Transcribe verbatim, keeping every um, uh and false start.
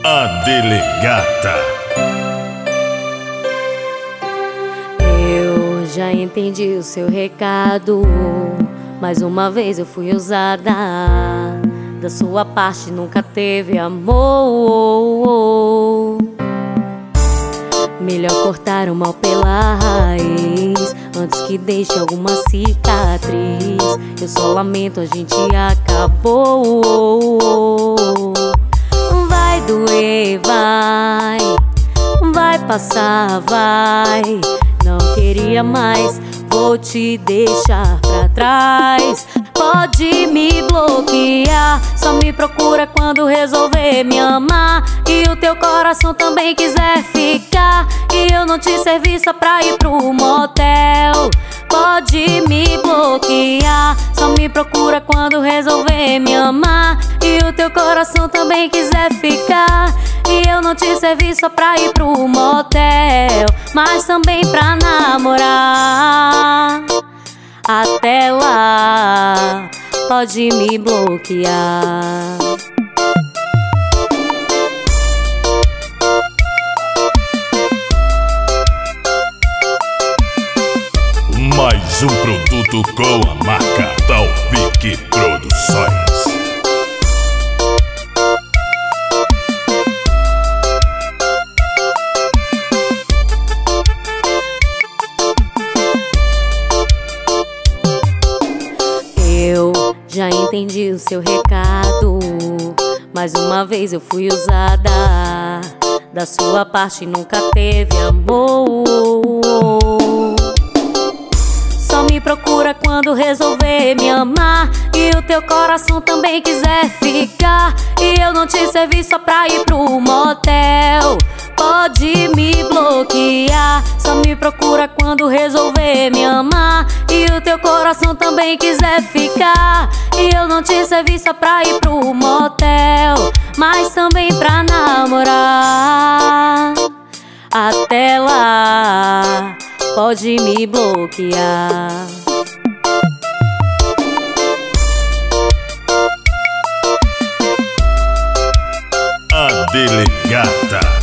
A delegata. Eu já entendi o seu recado. Mais uma vez eu fui usada. Da sua parte nunca teve amor. Melhor cortar o mal pela raiz antes que deixe alguma cicatriz. Eu só lamento, a gente acabou. Vai doer, vai, vai passar, vai. Não queria mais, vou te deixar pra trás. Pode me bloquear, só me procura quando resolver me amar. E o teu coração também quiser ficar, e eu não te servi só pra ir pro motel. Pode me bloquear, só me procura quando resolver me amar. E o teu coração também quiser ficar, e eu não te servi só pra ir pro motel, mas também pra namorar. Até lá, pode me bloquear. Mais um produto com a marca Taufik Produções. Eu já entendi o seu recado. Mais uma vez eu fui usada. Da sua parte nunca teve amor. Só me procura quando resolver me amar, e o teu coração também quiser ficar, e eu não te servi só pra ir pro motel. Pode me bloquear, só me procura quando resolver me amar, e o teu coração também quiser ficar, e eu não te servi só pra ir pro motel, mas também pra namorar. Até lá, pode me bloquear. A delegata.